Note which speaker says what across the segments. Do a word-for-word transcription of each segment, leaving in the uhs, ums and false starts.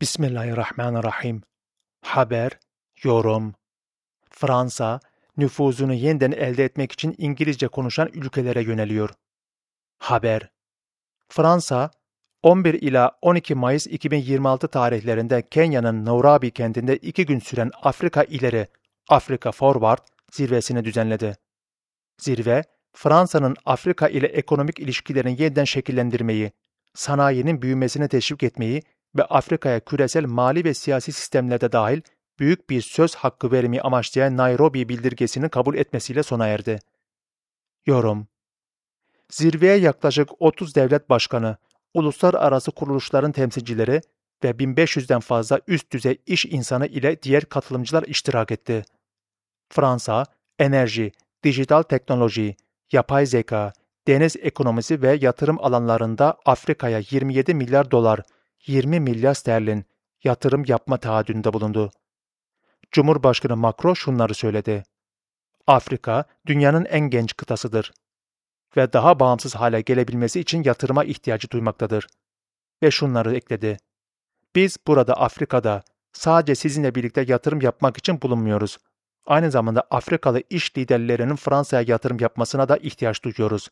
Speaker 1: Bismillahirrahmanirrahim. Haber, yorum. Fransa, nüfuzunu yeniden elde etmek için İngilizce konuşan ülkelere yöneliyor. Haber. Fransa, on bir ila on iki Mayıs iki bin yirmi altı tarihlerinde Kenya'nın Nairobi kentinde iki gün süren Afrika İleri, Afrika Forward zirvesini düzenledi. Zirve, Fransa'nın Afrika ile ekonomik ilişkilerini yeniden şekillendirmeyi, sanayinin büyümesini teşvik etmeyi ve Afrika'ya küresel mali ve siyasi sistemlerde dahil büyük bir söz hakkı vermeyi amaçlayan Nairobi bildirgesini kabul etmesiyle sona erdi. Yorum. Zirveye yaklaşık otuz devlet başkanı, uluslararası kuruluşların temsilcileri ve bin beş yüzden fazla üst düzey iş insanı ile diğer katılımcılar iştirak etti. Fransa, enerji, dijital teknoloji, yapay zeka, deniz ekonomisi ve yatırım alanlarında Afrika'ya yirmi yedi milyar dolar, yirmi milyar sterlin yatırım yapma taahhüdünde bulundu. Cumhurbaşkanı Macron şunları söyledi. Afrika, dünyanın en genç kıtasıdır ve daha bağımsız hale gelebilmesi için yatırıma ihtiyacı duymaktadır. Ve şunları ekledi. Biz burada Afrika'da sadece sizinle birlikte yatırım yapmak için bulunmuyoruz. Aynı zamanda Afrikalı iş liderlerinin Fransa'ya yatırım yapmasına da ihtiyaç duyuyoruz.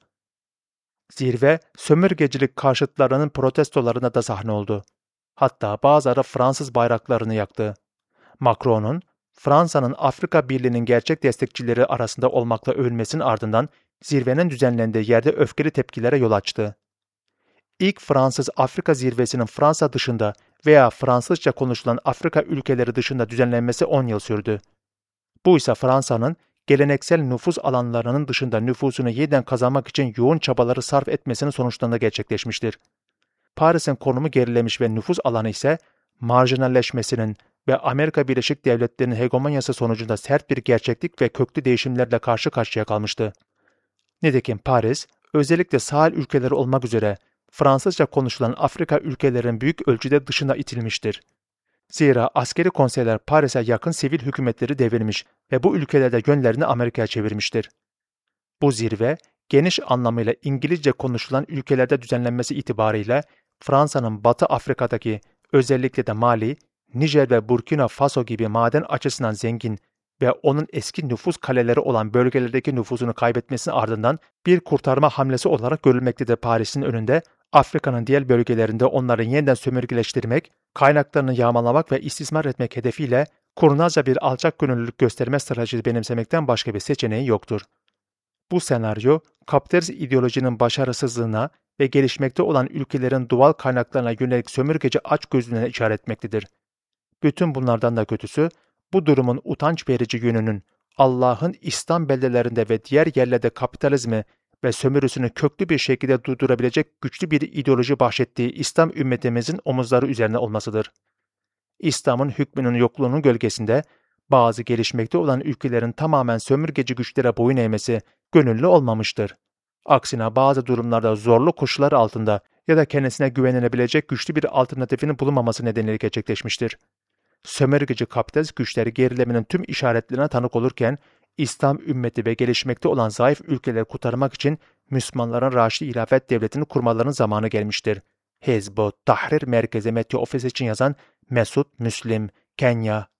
Speaker 1: Zirve, sömürgecilik karşıtlarının protestolarına da sahne oldu. Hatta bazıları Fransız bayraklarını yaktı. Macron'un, Fransa'nın Afrika Birliği'nin gerçek destekçileri arasında olmakla övülmesinin ardından zirvenin düzenlendiği yerde öfkeli tepkilere yol açtı. İlk Fransız Afrika zirvesinin Fransa dışında veya Fransızca konuşulan Afrika ülkeleri dışında düzenlenmesi on yıl sürdü. Bu ise Fransa'nın geleneksel nüfuz alanlarının dışında nüfusunu yeniden kazanmak için yoğun çabaları sarf etmesinin sonuçlarında gerçekleşmiştir. Paris'in konumu gerilemiş ve nüfuz alanı ise marjinalleşmesinin ve Amerika Birleşik Devletleri'nin hegemonyası sonucunda sert bir gerçeklik ve köklü değişimlerle karşı karşıya kalmıştı. Nitekim Paris, özellikle sahil ülkeleri olmak üzere Fransızca konuşulan Afrika ülkelerinin büyük ölçüde dışına itilmiştir. Zira askeri konseyler Paris'e yakın sivil hükümetleri devirmiş ve bu ülkelerde yönlerini Amerika'ya çevirmiştir. Bu zirve, geniş anlamıyla İngilizce konuşulan ülkelerde düzenlenmesi itibarıyla Fransa'nın Batı Afrika'daki, özellikle de Mali, Nijer ve Burkina Faso gibi maden açısından zengin ve onun eski nüfuz kaleleri olan bölgelerdeki nüfuzunu kaybetmesinin ardından bir kurtarma hamlesi olarak görülmektedir. Paris'in önünde Afrika'nın diğer bölgelerinde onları yeniden sömürgeleştirmek, kaynaklarını yağmalamak ve istismar etmek hedefiyle kurnazca bir alçak gönüllülük gösterme stratejisi benimsemekten başka bir seçeneği yoktur. Bu senaryo, kapitalist ideolojinin başarısızlığına ve gelişmekte olan ülkelerin doğal kaynaklarına yönelik sömürgeci açgözlülüğüne işaret etmektedir. Bütün bunlardan da kötüsü, bu durumun utanç verici yönünün Allah'ın İslam beldelerinde ve diğer yerlerde kapitalizmi ve sömürüsünü köklü bir şekilde durdurabilecek güçlü bir ideoloji bahşettiği İslam ümmetimizin omuzları üzerine olmasıdır. İslam'ın hükmünün yokluğunun gölgesinde bazı gelişmekte olan ülkelerin tamamen sömürgeci güçlere boyun eğmesi gönüllü olmamıştır. Aksine bazı durumlarda zorlu koşullar altında ya da kendisine güvenilebilecek güçlü bir alternatifinin bulunmaması nedeniyle gerçekleşmiştir. Sömürgeci kapitalist güçleri gerilemenin tüm işaretlerine tanık olurken, İslam ümmeti ve gelişmekte olan zayıf ülkeleri kurtarmak için Müslümanların Raşidi İlafet Devleti'ni kurmalarının zamanı gelmiştir. Hizb-ut Tahrir Merkezi Metni Ofisi için yazan Mesut Müslim, Kenya,